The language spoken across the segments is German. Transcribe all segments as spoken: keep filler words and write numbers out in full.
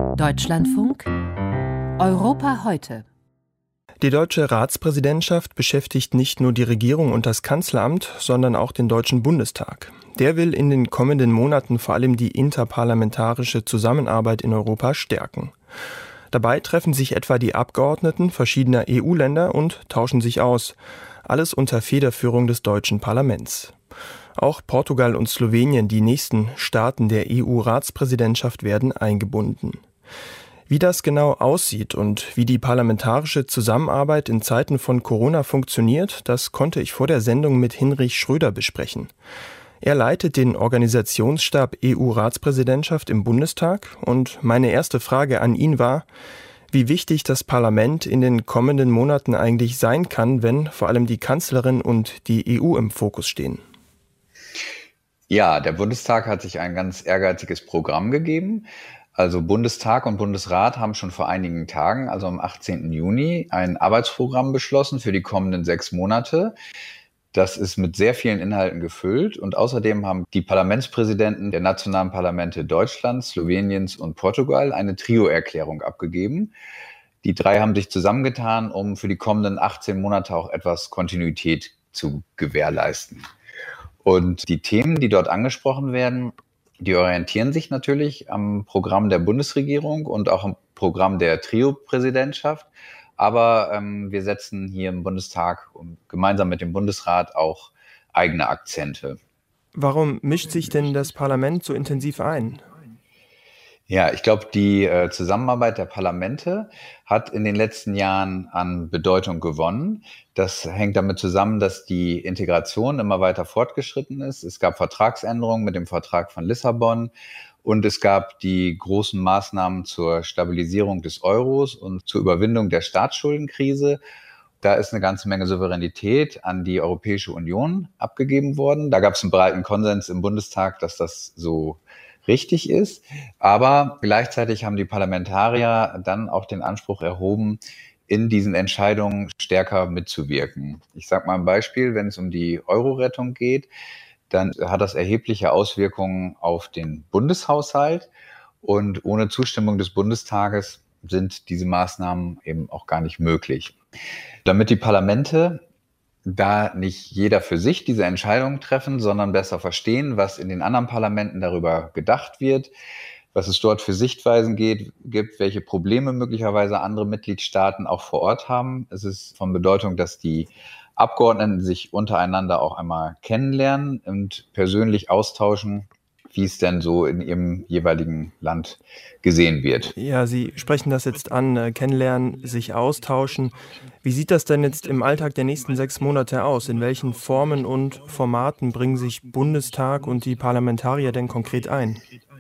Deutschlandfunk Europa heute. Die deutsche Ratspräsidentschaft beschäftigt nicht nur die Regierung und das Kanzleramt, sondern auch den Deutschen Bundestag. Der will in den kommenden Monaten vor allem die interparlamentarische Zusammenarbeit in Europa stärken. Dabei treffen sich etwa die Abgeordneten verschiedener E U-Länder und tauschen sich aus. Alles unter Federführung des deutschen Parlaments. Auch Portugal und Slowenien, die nächsten Staaten der E U-Ratspräsidentschaft, werden eingebunden. Wie das genau aussieht und wie die parlamentarische Zusammenarbeit in Zeiten von Corona funktioniert, das konnte ich vor der Sendung mit Hinrich Schröder besprechen. Er leitet den Organisationsstab E U-Ratspräsidentschaft im Bundestag und meine erste Frage an ihn war, wie wichtig das Parlament in den kommenden Monaten eigentlich sein kann, wenn vor allem die Kanzlerin und die E U im Fokus stehen. Ja, der Bundestag hat sich ein ganz ehrgeiziges Programm gegeben. Also Bundestag und Bundesrat haben schon vor einigen Tagen, also am achtzehnten Juni, ein Arbeitsprogramm beschlossen für die kommenden sechs Monate. Das ist mit sehr vielen Inhalten gefüllt und außerdem haben die Parlamentspräsidenten der nationalen Parlamente Deutschlands, Sloweniens und Portugal eine Trio-Erklärung abgegeben. Die drei haben sich zusammengetan, um für die kommenden achtzehn Monate auch etwas Kontinuität zu gewährleisten. Und die Themen, die dort angesprochen werden, die orientieren sich natürlich am Programm der Bundesregierung und auch am Programm der Trio-Präsidentschaft. Aber ähm, wir setzen hier im Bundestag und gemeinsam mit dem Bundesrat auch eigene Akzente. Warum mischt sich denn das Parlament so intensiv ein? Ja, ich glaube, die äh, Zusammenarbeit der Parlamente hat in den letzten Jahren an Bedeutung gewonnen. Das hängt damit zusammen, dass die Integration immer weiter fortgeschritten ist. Es gab Vertragsänderungen mit dem Vertrag von Lissabon und es gab die großen Maßnahmen zur Stabilisierung des Euros und zur Überwindung der Staatsschuldenkrise. Da ist eine ganze Menge Souveränität an die Europäische Union abgegeben worden. Da gab es einen breiten Konsens im Bundestag, dass das so richtig ist. Aber gleichzeitig haben die Parlamentarier dann auch den Anspruch erhoben, in diesen Entscheidungen stärker mitzuwirken. Ich sage mal ein Beispiel, wenn es um die Euro-Rettung geht, dann hat das erhebliche Auswirkungen auf den Bundeshaushalt. Und ohne Zustimmung des Bundestages sind diese Maßnahmen eben auch gar nicht möglich. Damit die Parlamente da nicht jeder für sich diese Entscheidungen treffen, sondern besser verstehen, was in den anderen Parlamenten darüber gedacht wird, was es dort für Sichtweisen geht, gibt, welche Probleme möglicherweise andere Mitgliedstaaten auch vor Ort haben. Es ist von Bedeutung, dass die Abgeordneten sich untereinander auch einmal kennenlernen und persönlich austauschen, wie es denn so in ihrem jeweiligen Land gesehen wird. Ja, Sie sprechen das jetzt an, äh, kennenlernen, sich austauschen. Wie sieht das denn jetzt im Alltag der nächsten sechs Monate aus? In welchen Formen und Formaten bringen sich Bundestag und die Parlamentarier denn konkret ein?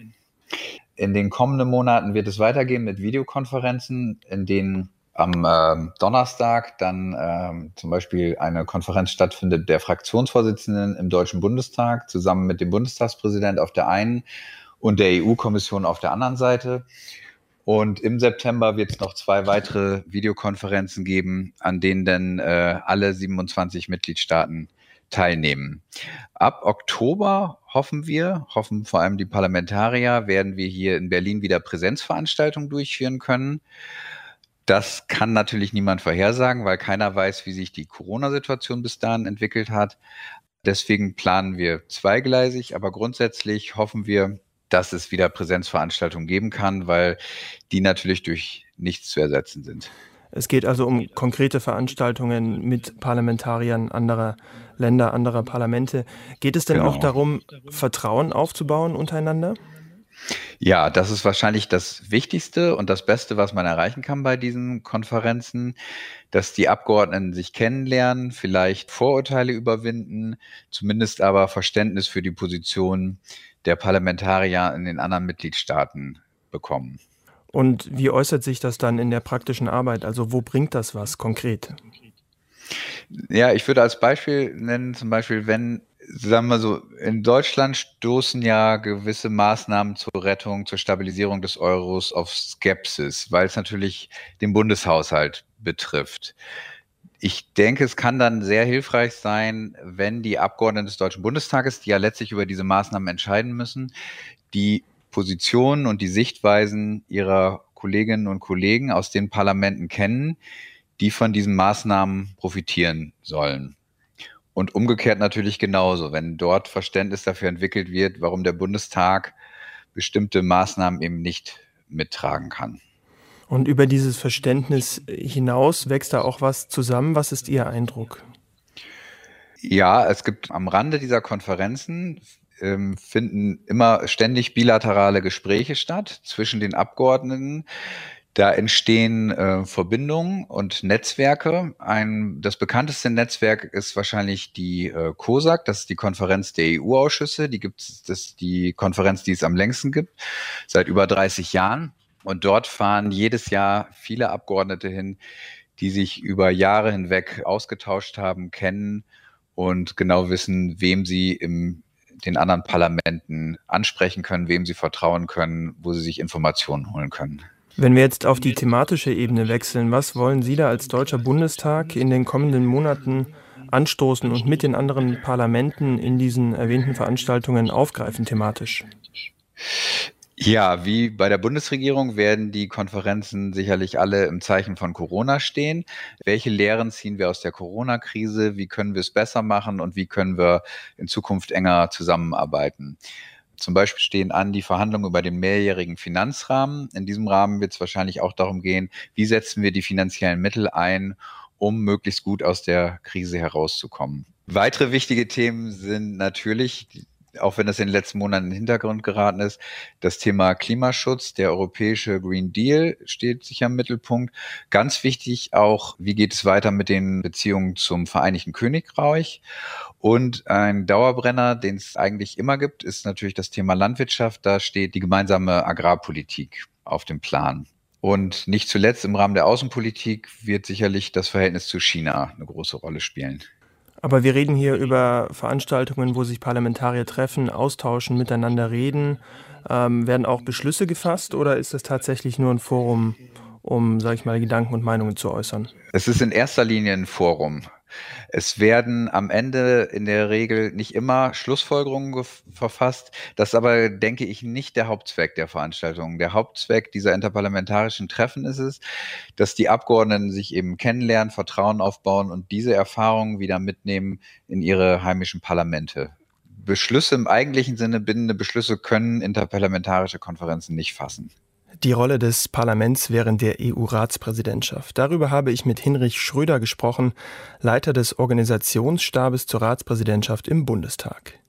In den kommenden Monaten wird es weitergehen mit Videokonferenzen, in denen am äh, Donnerstag dann äh, zum Beispiel eine Konferenz stattfindet der Fraktionsvorsitzenden im Deutschen Bundestag zusammen mit dem Bundestagspräsident auf der einen und der E U-Kommission auf der anderen Seite. Und im September wird es noch zwei weitere Videokonferenzen geben, an denen dann äh, alle siebenundzwanzig Mitgliedstaaten teilnehmen. Ab Oktober hoffen wir, hoffen vor allem die Parlamentarier, werden wir hier in Berlin wieder Präsenzveranstaltungen durchführen können. Das kann natürlich niemand vorhersagen, weil keiner weiß, wie sich die Corona-Situation bis dahin entwickelt hat. Deswegen planen wir zweigleisig, aber grundsätzlich hoffen wir, dass es wieder Präsenzveranstaltungen geben kann, weil die natürlich durch nichts zu ersetzen sind. Es geht also um konkrete Veranstaltungen mit Parlamentariern anderer Länder, anderer Parlamente. Geht es denn Genau. auch darum, Vertrauen aufzubauen untereinander? Ja, das ist wahrscheinlich das Wichtigste und das Beste, was man erreichen kann bei diesen Konferenzen, dass die Abgeordneten sich kennenlernen, vielleicht Vorurteile überwinden, zumindest aber Verständnis für die Position der Parlamentarier in den anderen Mitgliedstaaten bekommen. Und wie äußert sich das dann in der praktischen Arbeit? Also wo bringt das was konkret? Ja, ich würde als Beispiel nennen, zum Beispiel, wenn, sagen wir so, in Deutschland stoßen ja gewisse Maßnahmen zur Rettung, zur Stabilisierung des Euros auf Skepsis, weil es natürlich den Bundeshaushalt betrifft. Ich denke, es kann dann sehr hilfreich sein, wenn die Abgeordneten des Deutschen Bundestages, die ja letztlich über diese Maßnahmen entscheiden müssen, die Positionen und die Sichtweisen ihrer Kolleginnen und Kollegen aus den Parlamenten kennen, die von diesen Maßnahmen profitieren sollen. Und umgekehrt natürlich genauso, wenn dort Verständnis dafür entwickelt wird, warum der Bundestag bestimmte Maßnahmen eben nicht mittragen kann. Und über dieses Verständnis hinaus wächst da auch was zusammen. Was ist Ihr Eindruck? Ja, es gibt am Rande dieser Konferenzen ähm, finden immer ständig bilaterale Gespräche statt zwischen den Abgeordneten. Da entstehen äh, Verbindungen und Netzwerke. Ein, das bekannteste Netzwerk ist wahrscheinlich die äh, COSAC, das ist die Konferenz der E U-Ausschüsse. Die gibt es, das ist die Konferenz, die es am längsten gibt, seit über dreißig Jahren. Und dort fahren jedes Jahr viele Abgeordnete hin, die sich über Jahre hinweg ausgetauscht haben, kennen und genau wissen, wem sie in den anderen Parlamenten ansprechen können, wem sie vertrauen können, wo sie sich Informationen holen können. Wenn wir jetzt auf die thematische Ebene wechseln, was wollen Sie da als Deutscher Bundestag in den kommenden Monaten anstoßen und mit den anderen Parlamenten in diesen erwähnten Veranstaltungen aufgreifen thematisch? Ja, wie bei der Bundesregierung werden die Konferenzen sicherlich alle im Zeichen von Corona stehen. Welche Lehren ziehen wir aus der Corona-Krise? Wie können wir es besser machen und wie können wir in Zukunft enger zusammenarbeiten? Zum Beispiel stehen an die Verhandlungen über den mehrjährigen Finanzrahmen. In diesem Rahmen wird es wahrscheinlich auch darum gehen, wie setzen wir die finanziellen Mittel ein, um möglichst gut aus der Krise herauszukommen. Weitere wichtige Themen sind natürlich, auch wenn das in den letzten Monaten in den Hintergrund geraten ist, das Thema Klimaschutz. Der europäische Green Deal steht sicher im Mittelpunkt. Ganz wichtig auch, wie geht es weiter mit den Beziehungen zum Vereinigten Königreich? Und ein Dauerbrenner, den es eigentlich immer gibt, ist natürlich das Thema Landwirtschaft. Da steht die gemeinsame Agrarpolitik auf dem Plan. Und nicht zuletzt im Rahmen der Außenpolitik wird sicherlich das Verhältnis zu China eine große Rolle spielen. Aber wir reden hier über Veranstaltungen, wo sich Parlamentarier treffen, austauschen, miteinander reden. Ähm, werden auch Beschlüsse gefasst oder ist das tatsächlich nur ein Forum, um, sage ich mal, Gedanken und Meinungen zu äußern? Es ist in erster Linie ein Forum. Es werden am Ende in der Regel nicht immer Schlussfolgerungen gef- verfasst. Das ist aber, denke ich, nicht der Hauptzweck der Veranstaltung. Der Hauptzweck dieser interparlamentarischen Treffen ist es, dass die Abgeordneten sich eben kennenlernen, Vertrauen aufbauen und diese Erfahrungen wieder mitnehmen in ihre heimischen Parlamente. Beschlüsse im eigentlichen Sinne, bindende Beschlüsse können interparlamentarische Konferenzen nicht fassen. Die Rolle des Parlaments während der E U-Ratspräsidentschaft. Darüber habe ich mit Hinrich Schröder gesprochen, Leiter des Organisationsstabes zur Ratspräsidentschaft im Bundestag.